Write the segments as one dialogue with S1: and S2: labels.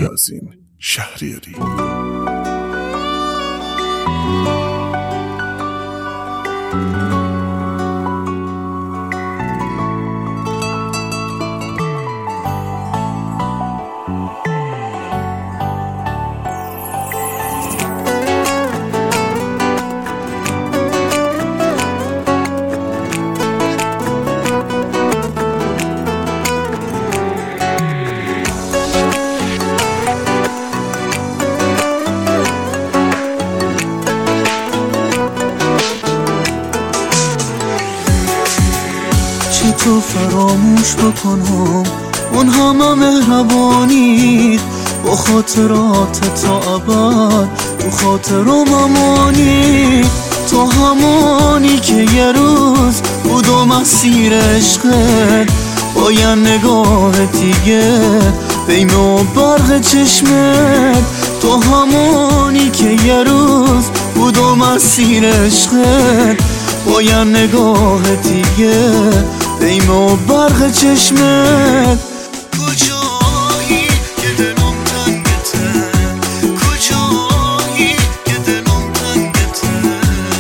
S1: نیازین شهریاری.
S2: تو فراموش بکنم اون همه مهربانی، با خاطرات تا ابد تو خاطرم امانی. تو همانی که یه روز بود و مسیر عشقت، با یه نگاه دیگه بین و برق چشمت. تو همانی که یه روز بود و مسیر عشقت، با یه نگاه دیگه بیم و برق چشمت. کجایی که دلم تنگته، کجایی که دلم تنگته.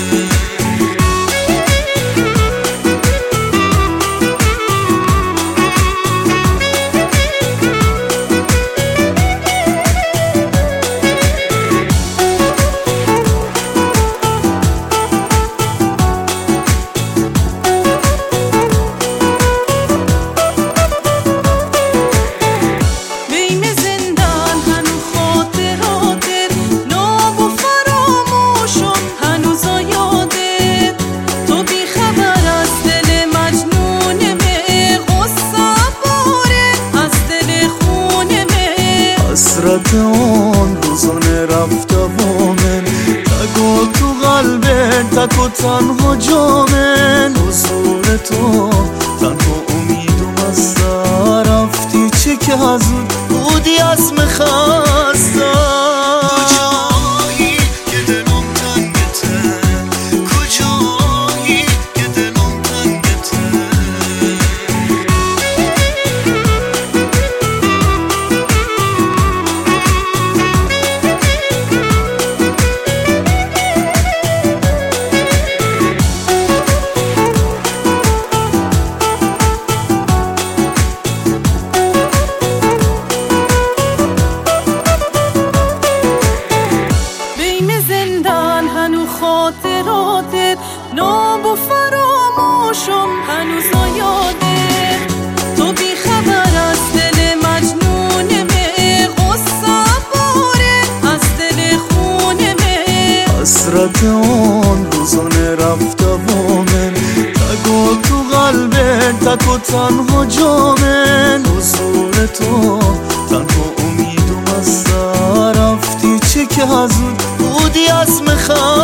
S2: حسرت اون روزانه رفته با من، تگو تو قلبت تک و تنها جامن. حضور تو تنها امیدم از سر رفتی، چه که حزون بودی از مخستم. کجایی که دلم تنگته، کجایی که دلم تنگته.
S3: خاطراتت ناب و فراموشم هنوز یادت. تو بی خبر از دل مجنونمه، غصه باره از دل خونمه.
S2: حسرت اون روزانه رفته با من، تگو تو قلبت تک و تنها جامن. حضور تو تنها امیدم از سر رفتی، چه که حزون بودی از مخستم.